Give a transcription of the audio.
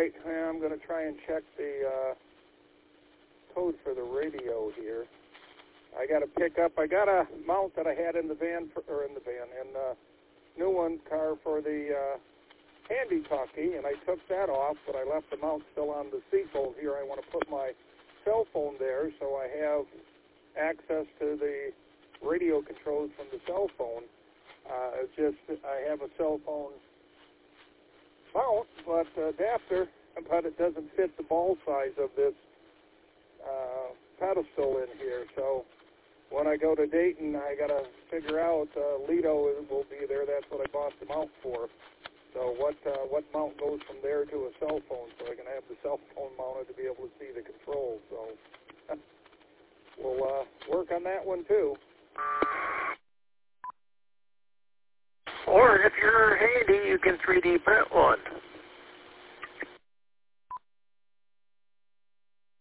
right, I'm going to try and check the code for the radio here. I got a mount that I had in the new one car for the handy talkie, and I took that off, but I left the mount still on the seat bolt here. I want to put my cell phone there so I have access to the radio controls from the cell phone. I have a cell phone mount, but adapter, but it doesn't fit the ball size of this pedestal in here. So when I go to Dayton, I got to figure out, Lido will be there. That's what I bought the mount for. So what mount goes from there to a cell phone so I can have the cell phone mounted to be able to see the controls. So we'll work on that one too. Or if you're handy, you can 3D print one.